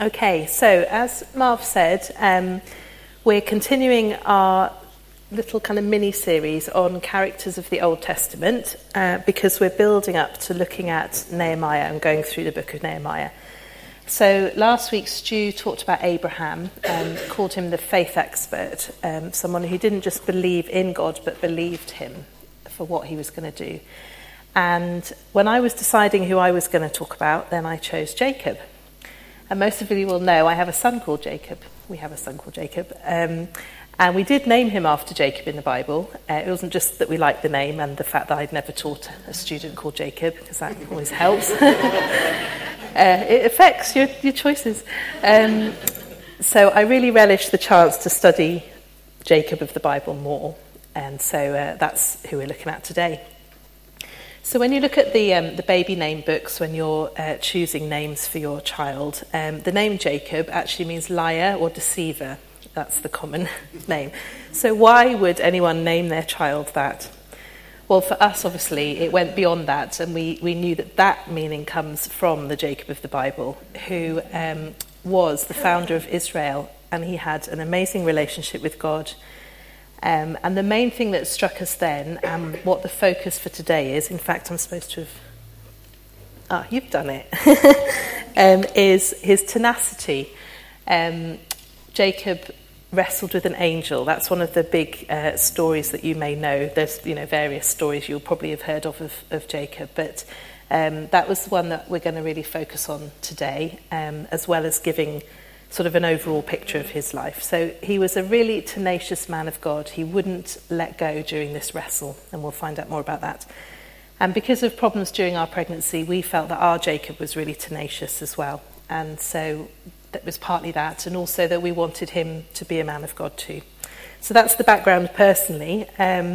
Okay, so as Marv said, we're continuing our little kind of mini-series on characters of the Old Testament because we're building up to looking at Nehemiah and going through the book of Nehemiah. So last week Stu talked about Abraham and called him the faith expert, someone who didn't just believe in God but believed him for what he was going to do. And when I was deciding who I was going to talk about, then I chose Jacob. And most of you will know I have a son called Jacob. We have a son called Jacob. And we did name him after Jacob in the Bible. It wasn't just that we liked the name and the fact that I'd never taught a student called Jacob, because that always helps. It affects your choices. So I really relish the chance to study Jacob of the Bible more. And so that's who we're looking at today. So when you look at the baby name books, when you're choosing names for your child, the name Jacob actually means liar or deceiver. That's the common name. So why would anyone name their child that? Well, for us, obviously, it went beyond that, and we knew that meaning comes from the Jacob of the Bible, who was the founder of Israel, and he had an amazing relationship with God. And the main thing that struck us then, and what the focus for today is, in fact, I'm supposed to have... you've done it, is his tenacity. Jacob wrestled with an angel. That's one of the big stories that you may know. There's various stories you'll probably have heard of Jacob, but that was the one that we're going to really focus on today, as well as giving sort of an overall picture of his life. So he was a really tenacious man of God. He wouldn't let go during this wrestle, and we'll find out more about that. And because of problems during our pregnancy, we felt that our Jacob was really tenacious as well. And so that was partly that, and also that we wanted him to be a man of God too. So that's the background personally.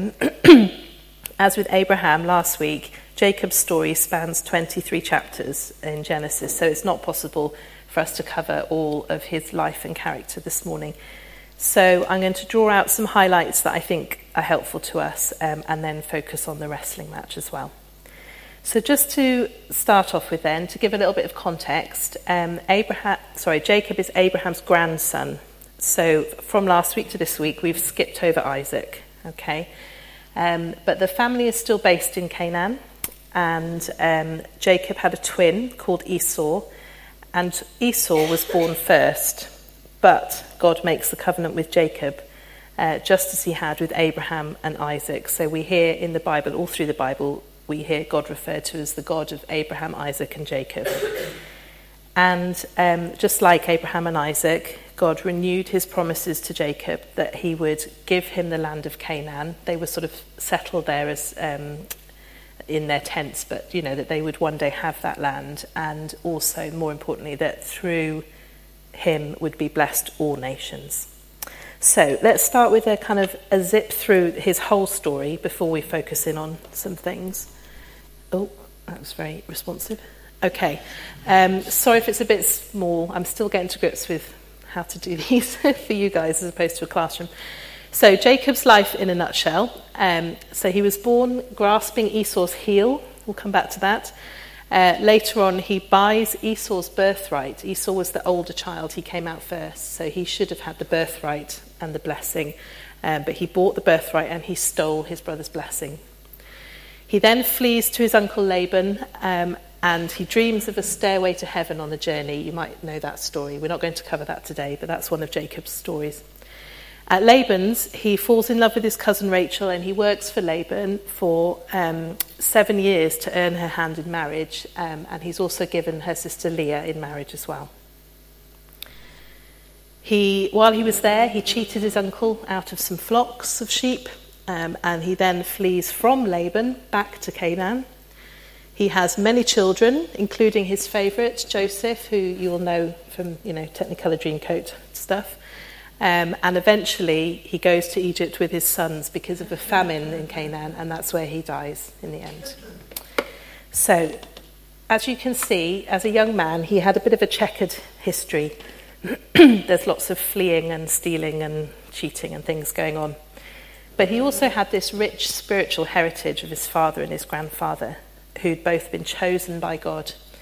As with Abraham last week, Jacob's story spans 23 chapters in Genesis, so it's not possible for us to cover all of his life and character this morning. So I'm going to draw out some highlights that I think are helpful to us, and then focus on the wrestling match as well. So just to start off with then, to give a little bit of context, Jacob is Abraham's grandson. So from last week to this week, we've skipped over Isaac, okay? But the family is still based in Canaan, and Jacob had a twin called Esau, and Esau was born first, but God makes the covenant with Jacob, just as he had with Abraham and Isaac. So we hear in the Bible, all through the Bible, we hear God referred to as the God of Abraham, Isaac, and Jacob. And just like Abraham and Isaac, God renewed his promises to Jacob that he would give him the land of Canaan. They were sort of settled there as in their tents, but that they would one day have that land, and also, more importantly, that through him would be blessed all nations. So let's start with a zip through his whole story before we focus in on some things. Oh, that was very responsive. Okay. Sorry if it's a bit small. I'm still getting to grips with how to do these for you guys as opposed to a classroom. So Jacob's life in a nutshell. So he was born grasping Esau's heel. We'll come back to that. Later on, he buys Esau's birthright. Esau was the older child. He came out first, so he should have had the birthright and the blessing. But he bought the birthright and he stole his brother's blessing. He then flees to his uncle Laban, and he dreams of a stairway to heaven on the journey. You might know that story. We're not going to cover that today, but that's one of Jacob's stories. At Laban's, he falls in love with his cousin Rachel, and he works for Laban for 7 years to earn her hand in marriage, and he's also given her sister Leah in marriage as well. While he was there, he cheated his uncle out of some flocks of sheep, and he then flees from Laban back to Canaan. He has many children, including his favourite, Joseph, who you will know from, Technicolor Dreamcoat stuff. And eventually he goes to Egypt with his sons because of a famine in Canaan, and that's where he dies in the end. So, as you can see, as a young man, he had a bit of a checkered history. There's lots of fleeing and stealing and cheating and things going on. But he also had this rich spiritual heritage of his father and his grandfather, who'd both been chosen by God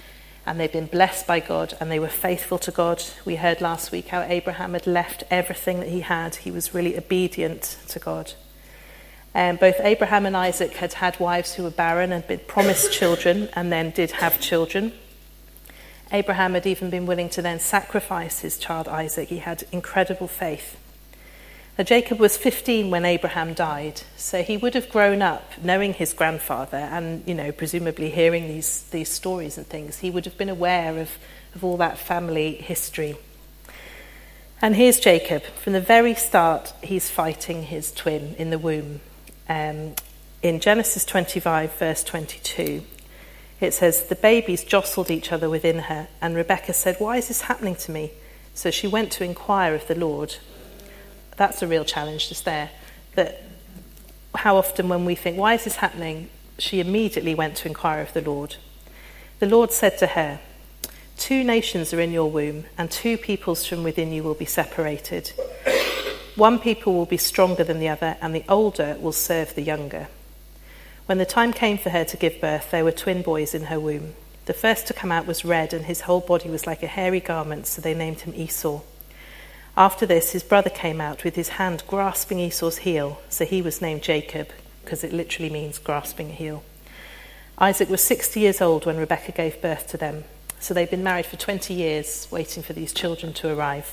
and they'd been blessed by God, and they were faithful to God. We heard last week how Abraham had left everything that he had. He was really obedient to God. Both Abraham and Isaac had had wives who were barren and been promised children, and then did have children. Abraham had even been willing to then sacrifice his child Isaac. He had incredible faith. Now, Jacob was 15 when Abraham died, so he would have grown up knowing his grandfather and, presumably hearing these stories and things. He would have been aware of all that family history. And here's Jacob. From the very start, he's fighting his twin in the womb. In Genesis 25, verse 22, it says, "The babies jostled each other within her, and Rebekah said, 'Why is this happening to me?' So she went to inquire of the Lord." That's a real challenge just there. That how often when we think, why is this happening? She immediately went to inquire of the Lord. The Lord said to her, "Two nations are in your womb, and two peoples from within you will be separated. One people will be stronger than the other, and the older will serve the younger." When the time came for her to give birth, there were twin boys in her womb. The first to come out was red, and his whole body was like a hairy garment, so they named him Esau. After this, his brother came out with his hand grasping Esau's heel, so he was named Jacob, because it literally means grasping a heel. Isaac was 60 years old when Rebekah gave birth to them, so they'd been married for 20 years, waiting for these children to arrive.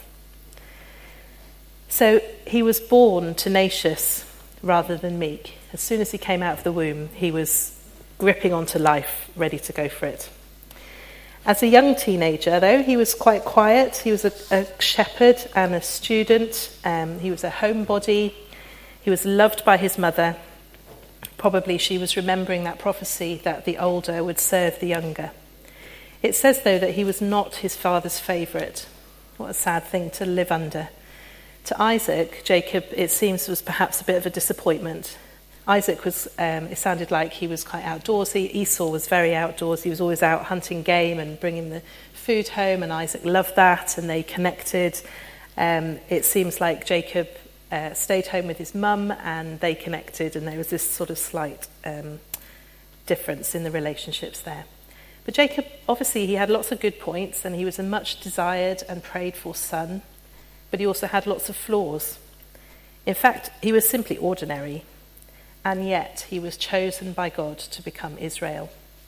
So he was born tenacious rather than meek. As soon as he came out of the womb, he was gripping onto life, ready to go for it. As a young teenager, though, he was quite quiet. He was a shepherd and a student. He was a homebody. He was loved by his mother. Probably she was remembering that prophecy that the older would serve the younger. It says, though, that he was not his father's favourite. What a sad thing to live under. To Isaac, Jacob, it seems, was perhaps a bit of a disappointment. Isaac was, it sounded like he was quite outdoorsy. Esau was very outdoorsy. He was always out hunting game and bringing the food home, and Isaac loved that, and they connected. It seems like Jacob stayed home with his mum, and they connected, and there was this sort of slight difference in the relationships there. But Jacob, obviously, he had lots of good points, and he was a much desired and prayed for son, but he also had lots of flaws. In fact, he was simply ordinary. And yet he was chosen by God to become Israel.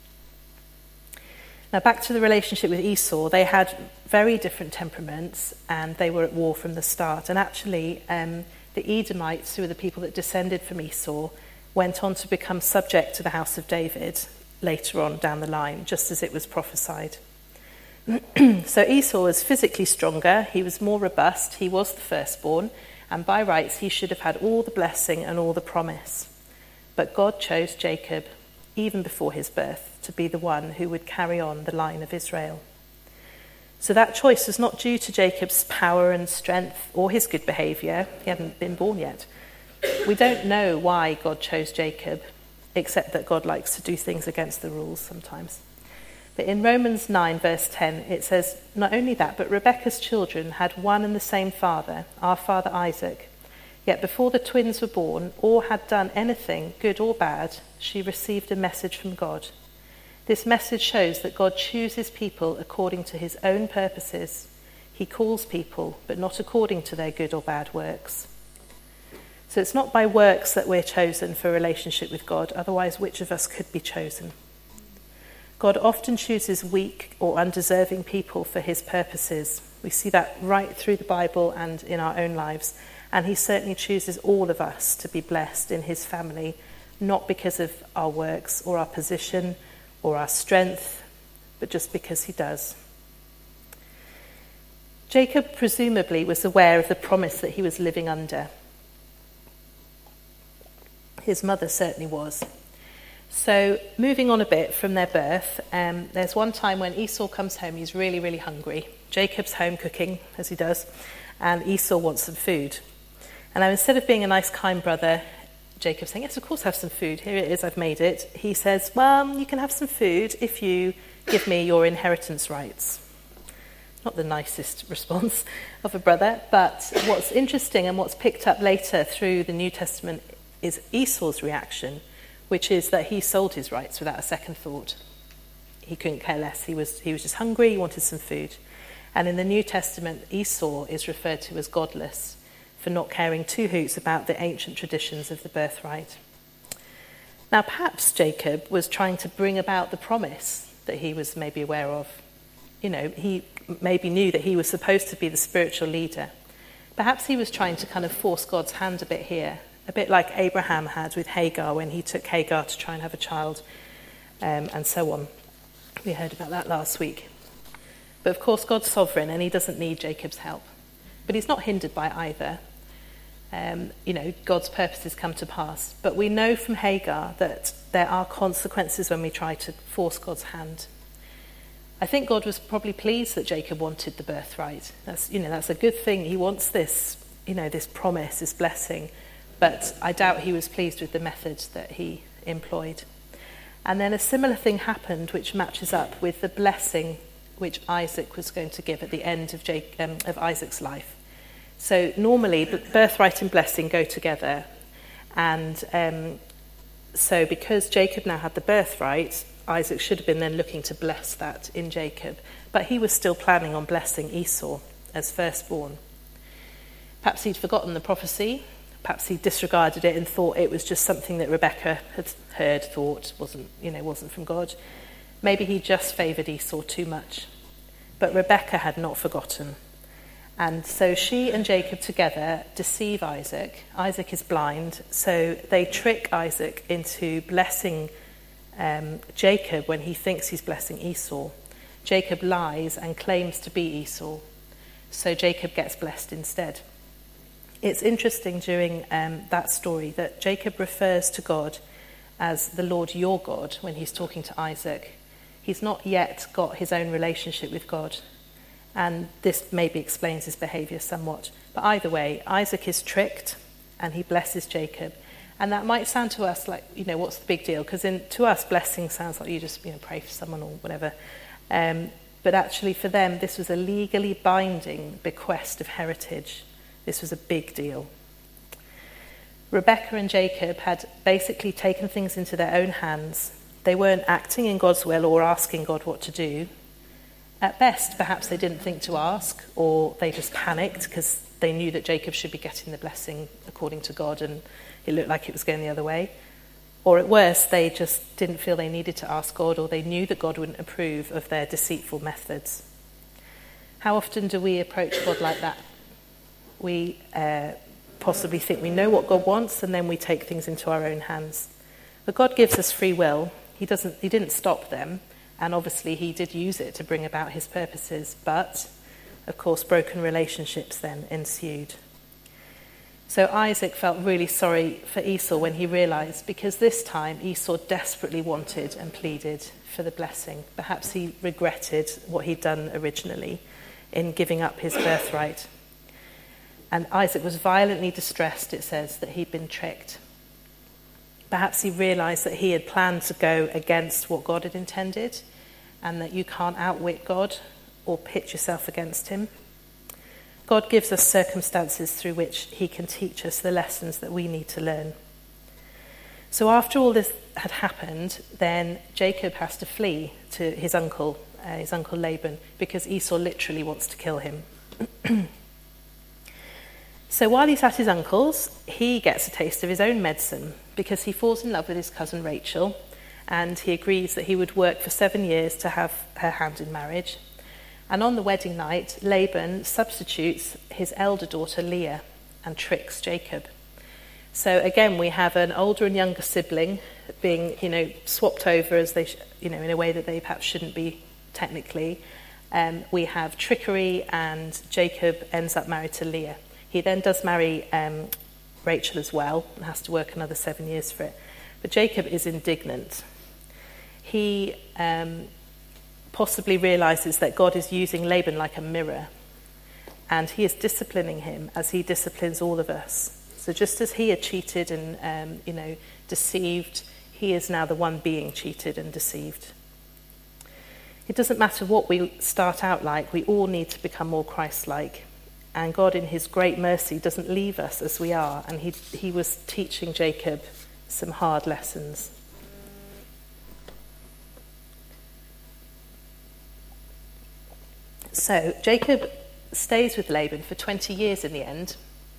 Now back to the relationship with Esau. They had very different temperaments, and they were at war from the start. And actually, the Edomites, who were the people that descended from Esau, went on to become subject to the house of David later on down the line, just as it was prophesied. So Esau was physically stronger, he was more robust, he was the firstborn, and by rights he should have had all the blessing and all the promise. But God chose Jacob, even before his birth, to be the one who would carry on the line of Israel. So that choice was not due to Jacob's power and strength or his good behaviour. He hadn't been born yet. We don't know why God chose Jacob, except that God likes to do things against the rules sometimes. But in Romans 9, verse 10, it says, "Not only that, but Rebekah's children had one and the same father, our father Isaac. Yet before the twins were born, or had done anything, good or bad, she received a message from God. This message shows that God chooses people according to his own purposes. He calls people, but not according to their good or bad works." So it's not by works that we're chosen for a relationship with God, otherwise which of us could be chosen? God often chooses weak or undeserving people for his purposes. We see that right through the Bible and in our own lives. And he certainly chooses all of us to be blessed in his family, not because of our works or our position or our strength, but just because he does. Jacob presumably was aware of the promise that he was living under. His mother certainly was. So moving on a bit from their birth, there's one time when Esau comes home, he's really, really hungry. Jacob's home cooking, as he does, and Esau wants some food. And now instead of being a nice, kind brother, Jacob saying, "Yes, of course, have some food. Here it is, I've made it." He says, "Well, you can have some food if you give me your inheritance rights." Not the nicest response of a brother, but what's interesting and what's picked up later through the New Testament is Esau's reaction, which is that he sold his rights without a second thought. he couldn't care less. He was just hungry, he wanted some food. And in the New Testament, Esau is referred to as godless for not caring two hoots about the ancient traditions of the birthright. Now, perhaps Jacob was trying to bring about the promise that he was maybe aware of. He maybe knew that he was supposed to be the spiritual leader. Perhaps he was trying to kind of force God's hand a bit here, a bit like Abraham had with Hagar when he took Hagar to try and have a child, and so on. We heard about that last week. But of course, God's sovereign and he doesn't need Jacob's help. But he's not hindered by either. God's purposes come to pass. But we know from Hagar that there are consequences when we try to force God's hand. I think God was probably pleased that Jacob wanted the birthright. That's a good thing. He wants this, this promise, this blessing. But I doubt he was pleased with the method that he employed. And then a similar thing happened which matches up with the blessing which Isaac was going to give at the end of Isaac's life. So normally birthright and blessing go together. And so because Jacob now had the birthright, Isaac should have been then looking to bless that in Jacob. But he was still planning on blessing Esau as firstborn. Perhaps he'd forgotten the prophecy. Perhaps he disregarded it and thought it was just something that Rebecca had heard, thought wasn't from God. Maybe he just favoured Esau too much. But Rebecca had not forgotten. And so she and Jacob together deceive Isaac. Isaac is blind, so they trick Isaac into blessing Jacob when he thinks he's blessing Esau. Jacob lies and claims to be Esau, so Jacob gets blessed instead. It's interesting during that story that Jacob refers to God as the Lord your God when he's talking to Isaac. He's not yet got his own relationship with God, and this maybe explains his behaviour somewhat. But either way, Isaac is tricked and he blesses Jacob. And that might sound to us like, what's the big deal? Because to us, blessing sounds like you just, pray for someone or whatever. But actually for them, this was a legally binding bequest of heritage. This was a big deal. Rebecca and Jacob had basically taken things into their own hands. They weren't acting in God's will or asking God what to do. At best, perhaps they didn't think to ask, or they just panicked because they knew that Jacob should be getting the blessing according to God, and it looked like it was going the other way. Or at worst, they just didn't feel they needed to ask God, or they knew that God wouldn't approve of their deceitful methods. How often do we approach God like that? We possibly think we know what God wants, and then we take things into our own hands. But God gives us free will. He didn't stop them, and obviously he did use it to bring about his purposes. But, of course, broken relationships then ensued. So Isaac felt really sorry for Esau when he realised, because this time Esau desperately wanted and pleaded for the blessing. Perhaps he regretted what he'd done originally in giving up his birthright. And Isaac was violently distressed, it says, that he'd been tricked. Perhaps he realised that he had planned to go against what God had intended, and that you can't outwit God or pit yourself against him. God gives us circumstances through which he can teach us the lessons that we need to learn. So after all this had happened, then Jacob has to flee to his uncle Laban, because Esau literally wants to kill him. So while he's at his uncle's, he gets a taste of his own medicine, because he falls in love with his cousin Rachel, and he agrees that he would work for 7 years to have her hand in marriage. And on the wedding night, Laban substitutes his elder daughter Leah and tricks Jacob. So again, we have an older and younger sibling being, swapped over as they, in a way that they perhaps shouldn't be technically. We have trickery, and Jacob ends up married to Leah. He then does marry Rachel as well, and has to work another 7 years for it. But Jacob is indignant. He possibly realises that God is using Laban like a mirror, and he is disciplining him as he disciplines all of us. So just as he had cheated and deceived, he is now the one being cheated and deceived. It doesn't matter what we start out like, we all need to become more Christ-like. And God in his great mercy doesn't leave us as we are, and he was teaching Jacob some hard lessons. So Jacob stays with Laban for 20 years in the end.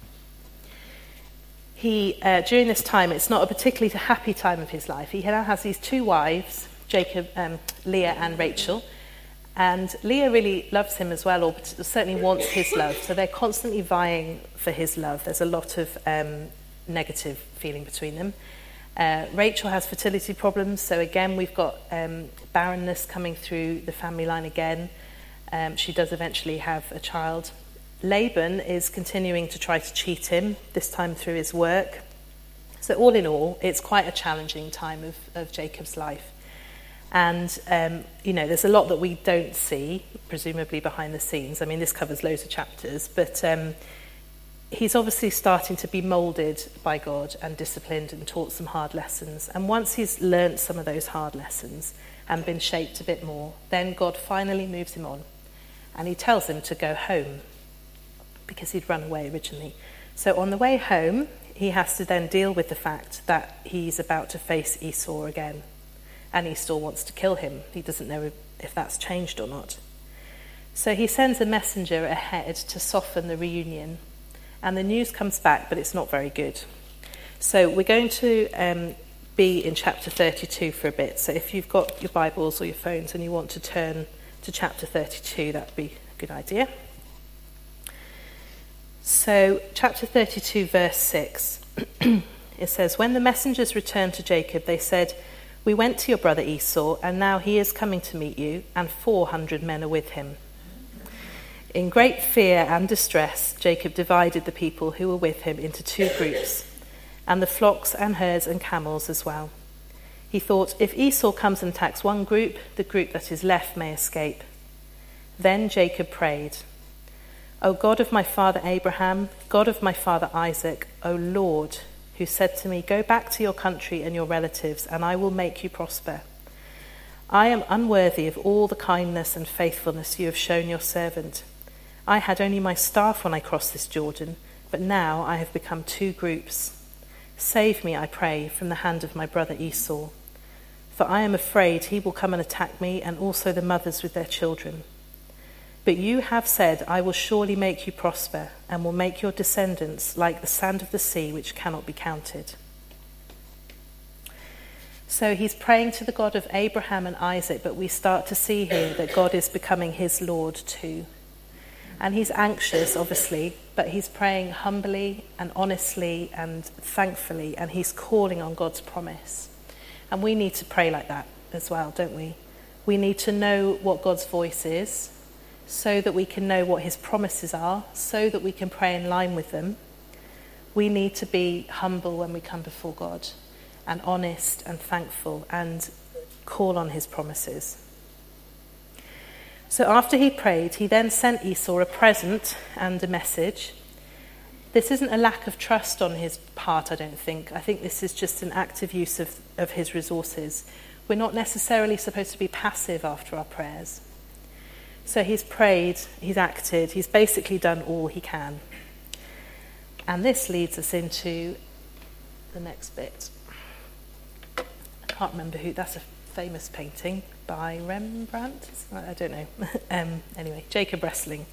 During this time, it's not a particularly happy time of his life. He now has these two wives, Leah and Rachel. And Leah really loves him as well, or certainly wants his love. So they're constantly vying for his love. There's a lot of negative feeling between them. Rachel has fertility problems. So again, we've got barrenness coming through the family line again. She does eventually have a child. Laban is continuing to try to cheat him, this time through his work. So all in all, it's quite a challenging time of Jacob's life. And, there's a lot that we don't see, presumably behind the scenes. I mean, this covers loads of chapters, but he's obviously starting to be moulded by God and disciplined and taught some hard lessons. And once he's learnt some of those hard lessons and been shaped a bit more, then God finally moves him on. And he tells him to go home, because he'd run away originally. So on the way home, he has to then deal with the fact that he's about to face Esau again. And Esau wants to kill him. He doesn't know if that's changed or not. So he sends a messenger ahead to soften the reunion. And the news comes back, but it's not very good. So we're going to be in chapter 32 for a bit. So if you've got your Bibles or your phones and you want to turn to chapter 32, that would be a good idea. So chapter 32, verse 6, it says, "When the messengers returned to Jacob, they said, 'We went to your brother Esau, and now he is coming to meet you, and 400 men are with him.' In great fear and distress, Jacob divided the people who were with him into two groups, and the flocks and herds and camels as well. He thought, if Esau comes and attacks one group, the group that is left may escape. Then Jacob prayed, 'O God of my father Abraham, God of my father Isaac, O Lord, who said to me, go back to your country and your relatives, and I will make you prosper. I am unworthy of all the kindness and faithfulness you have shown your servant. I had only my staff when I crossed this Jordan, but now I have become two groups. Save me, I pray, from the hand of my brother Esau. For I am afraid he will come and attack me, and also the mothers with their children. But you have said, I will surely make you prosper, and will make your descendants like the sand of the sea, which cannot be counted.'" So he's praying to the God of Abraham and Isaac, but we start to see here that God is becoming his Lord too. And he's anxious, obviously, but he's praying humbly and honestly and thankfully, and he's calling on God's promise. And we need to pray like that as well, don't we? We need to know what God's voice is, so that we can know what his promises are, so that we can pray in line with them. We need to be humble when we come before God, and honest and thankful, and call on his promises. So after he prayed, he then sent Esau a present and a message. This isn't a lack of trust on his part, I don't think. I think this is just an active use of his resources. We're not necessarily supposed to be passive after our prayers. So he's prayed, he's acted, he's basically done all he can. And this leads us into the next bit. I can't remember who, that's a famous painting by Rembrandt? I don't know. Anyway, Jacob wrestling.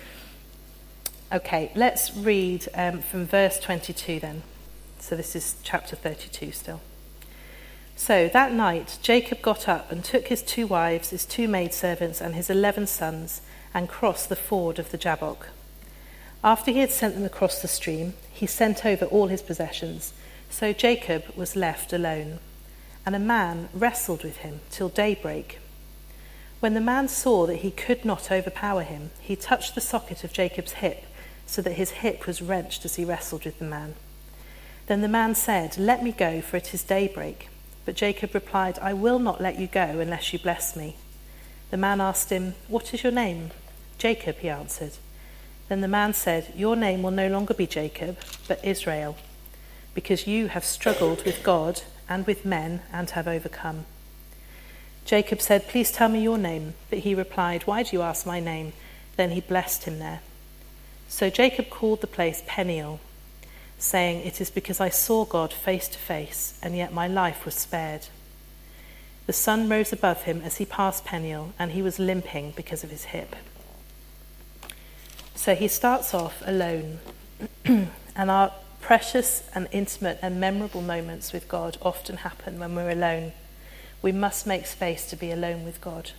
Okay, let's read from verse 22 then. So this is chapter 32 still. "So that night Jacob got up and took his two wives, his two maidservants, and his 11 sons, and crossed the ford of the Jabbok. After he had sent them across the stream, he sent over all his possessions. So Jacob was left alone, and a man wrestled with him till daybreak. When the man saw that he could not overpower him, he touched the socket of Jacob's hip, so that his hip was wrenched as he wrestled with the man. Then the man said, 'Let me go, for it is daybreak.' But Jacob replied, 'I will not let you go unless you bless me.' The man asked him, 'What is your name?' 'Jacob,' he answered. Then the man said, 'Your name will no longer be Jacob, but Israel, because you have struggled with God and with men and have overcome.' Jacob said, 'Please tell me your name.' But he replied, 'Why do you ask my name?' Then he blessed him there. So Jacob called the place Peniel, saying, 'It is because I saw God face to face, and yet my life was spared.' The sun rose above him as he passed Peniel, and he was limping because of his hip. So he starts off alone. And our precious and intimate and memorable moments with God often happen when we're alone. We must make space to be alone with God.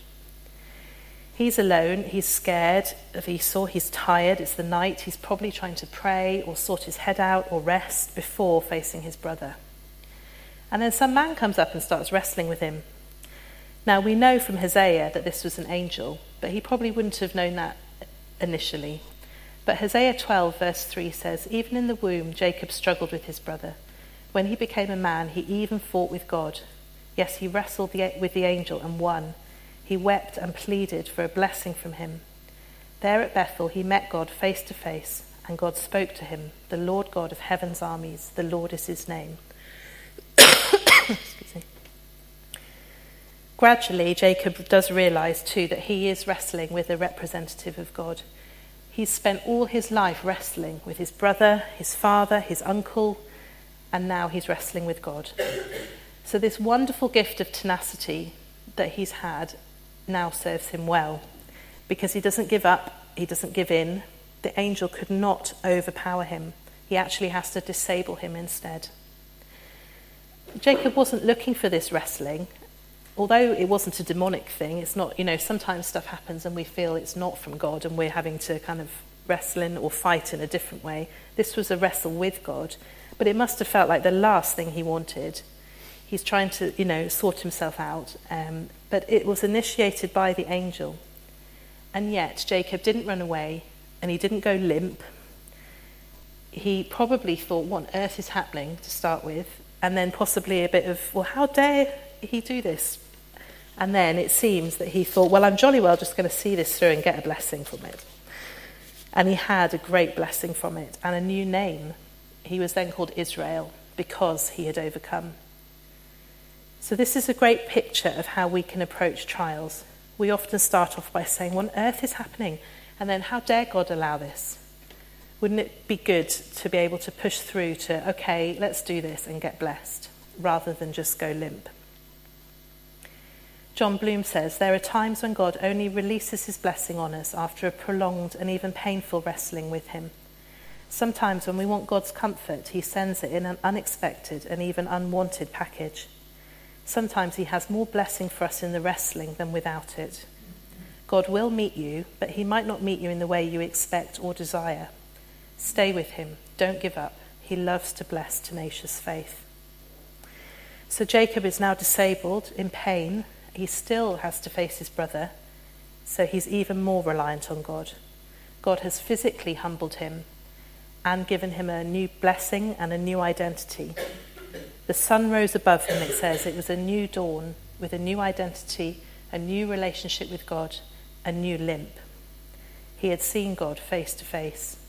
He's alone, he's scared of Esau, he's tired, it's the night, he's probably trying to pray or sort his head out or rest before facing his brother. And then some man comes up and starts wrestling with him. Now we know from Hosea that this was an angel, but he probably wouldn't have known that initially. But Hosea 12 verse 3 says, "Even in the womb Jacob struggled with his brother. When he became a man, he even fought with God. Yes, he wrestled with the angel and won. He wept and pleaded for a blessing from him. There at Bethel he met God face to face, and God spoke to him, 'The Lord God of heaven's armies, the Lord is his name.'" Excuse me. Gradually, Jacob does realize too that he is wrestling with a representative of God. He's spent all his life wrestling with his brother, his father, his uncle, and now he's wrestling with God. So this wonderful gift of tenacity that he's had now serves him well, because he doesn't give up, he doesn't give in. The angel could not overpower him. He actually has to disable him instead. Jacob wasn't looking for this wrestling, although it wasn't a demonic thing. It's not, sometimes stuff happens and we feel it's not from God and we're having to kind of wrestle in or fight in a different way. This was a wrestle with God, but it must have felt like the last thing he wanted. He's trying to, sort himself out, but it was initiated by the angel. And yet Jacob didn't run away and he didn't go limp. He probably thought, what on earth is happening, to start with, and then possibly a bit of, well, how dare he do this? And then it seems that he thought, well, I'm jolly well just going to see this through and get a blessing from it. And he had a great blessing from it and a new name. He was then called Israel because he had overcome. So this is a great picture of how we can approach trials. We often start off by saying, what on earth is happening? And then, how dare God allow this? Wouldn't it be good to be able to push through to, okay, let's do this and get blessed, rather than just go limp? John Bloom says, there are times when God only releases his blessing on us after a prolonged and even painful wrestling with him. Sometimes when we want God's comfort, he sends it in an unexpected and even unwanted package. Sometimes he has more blessing for us in the wrestling than without it. God will meet you, but he might not meet you in the way you expect or desire. Stay with him. Don't give up. He loves to bless tenacious faith. So Jacob is now disabled, in pain. He still has to face his brother, so he's even more reliant on God. God has physically humbled him and given him a new blessing and a new identity. The sun rose above him, it says. It was a new dawn with a new identity, a new relationship with God, a new limp. He had seen God face to face.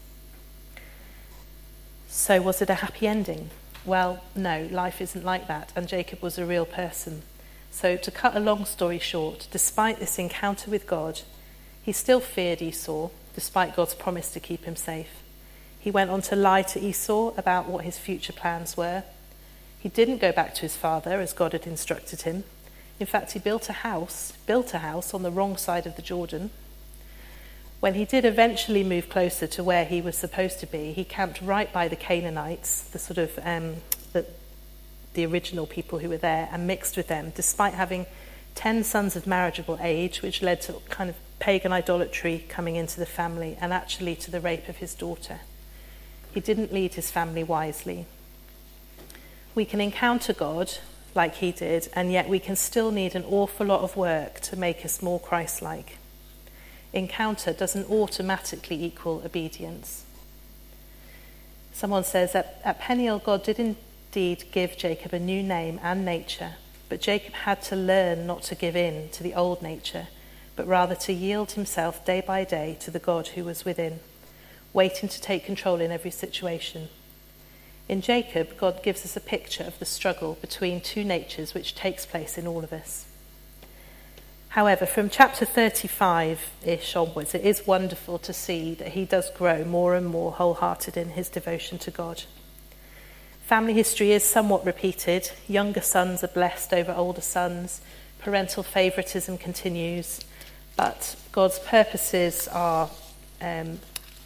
So was it a happy ending? Well, no, life isn't like that, and Jacob was a real person. So to cut a long story short, despite this encounter with God, he still feared Esau, despite God's promise to keep him safe. He went on to lie to Esau about what his future plans were. He didn't go back to his father as God had instructed him. In fact, he built a house on the wrong side of the Jordan. When he did eventually move closer to where he was supposed to be, he camped right by the Canaanites, the sort of the original people who were there, and mixed with them, despite having 10 sons of marriageable age, which led to kind of pagan idolatry coming into the family and actually to the rape of his daughter. He didn't lead his family wisely. We can encounter God like he did, and yet we can still need an awful lot of work to make us more Christ-like. Encounter doesn't automatically equal obedience. Someone says that at Peniel, God did indeed give Jacob a new name and nature, but Jacob had to learn not to give in to the old nature, but rather to yield himself day by day to the God who was within, waiting to take control in every situation. In Jacob, God gives us a picture of the struggle between two natures which takes place in all of us. However, from chapter 35-ish onwards, it is wonderful to see that he does grow more and more wholehearted in his devotion to God. Family history is somewhat repeated. Younger sons are blessed over older sons. Parental favoritism continues. But God's purposes are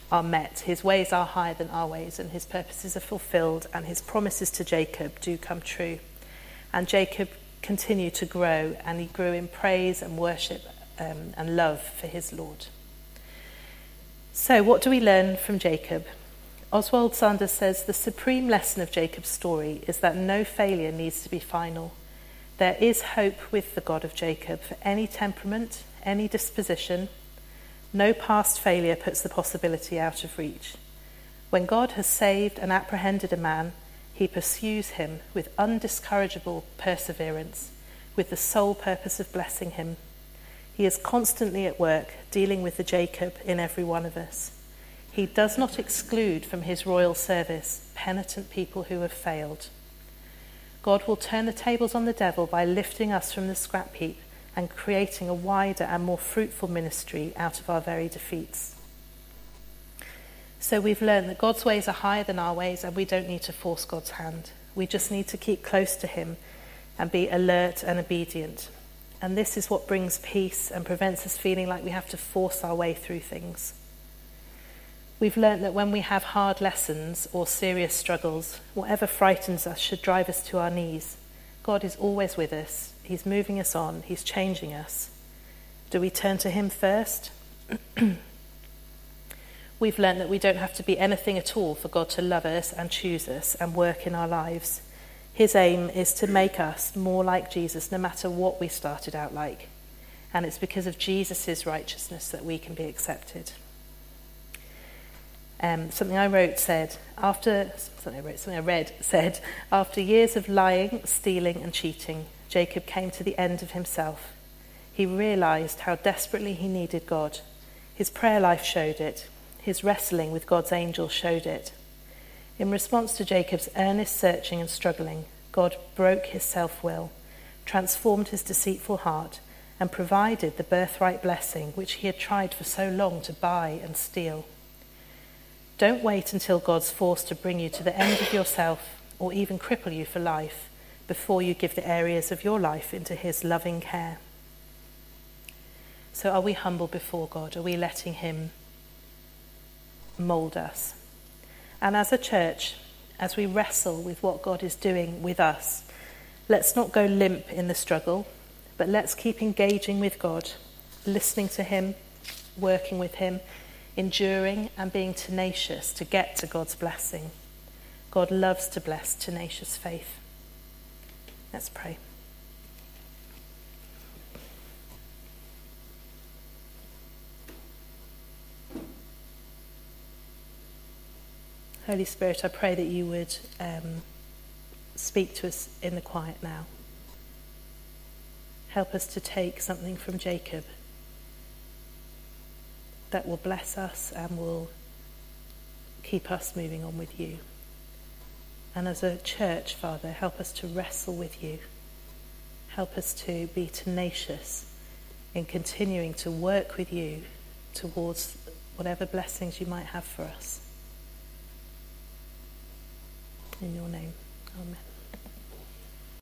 are met. His ways are higher than our ways, and his purposes are fulfilled, and his promises to Jacob do come true. And Jacob continued to grow, and he grew in praise and worship and love for his Lord. So what do we learn from Jacob? Oswald Sanders says the supreme lesson of Jacob's story is that no failure needs to be final. There is hope with the God of Jacob for any temperament, any disposition. No past failure puts the possibility out of reach. When God has saved and apprehended a man, he pursues him with undiscourageable perseverance, with the sole purpose of blessing him. He is constantly at work, dealing with the Jacob in every one of us. He does not exclude from his royal service penitent people who have failed. God will turn the tables on the devil by lifting us from the scrap heap and creating a wider and more fruitful ministry out of our very defeats. So we've learned that God's ways are higher than our ways, and we don't need to force God's hand. We just need to keep close to him and be alert and obedient. And this is what brings peace and prevents us feeling like we have to force our way through things. We've learnt that when we have hard lessons or serious struggles, whatever frightens us should drive us to our knees. God is always with us. He's moving us on. He's changing us. Do we turn to him first? We've learnt that we don't have to be anything at all for God to love us and choose us and work in our lives. His aim is to make us more like Jesus, no matter what we started out like. And it's because of Jesus' righteousness that we can be accepted. Something I read said, after years of lying, stealing and cheating, Jacob came to the end of himself. He realised how desperately he needed God. His prayer life showed it. His wrestling with God's angel showed it. In response to Jacob's earnest searching and struggling, God broke his self-will, transformed his deceitful heart, and provided the birthright blessing which he had tried for so long to buy and steal. Don't wait until God's forced to bring you to the end of yourself or even cripple you for life before you give the areas of your life into his loving care. So are we humble before God? Are we letting him mould us? And as a church, as we wrestle with what God is doing with us, let's not go limp in the struggle, but let's keep engaging with God, listening to him, working with him, enduring and being tenacious to get to God's blessing. God loves to bless tenacious faith. Let's pray. Holy Spirit, I pray that you would speak to us in the quiet now. Help us to take something from Jacob that will bless us and will keep us moving on with you. And as a church, Father, help us to wrestle with you. Help us to be tenacious in continuing to work with you towards whatever blessings you might have for us. In your name, amen.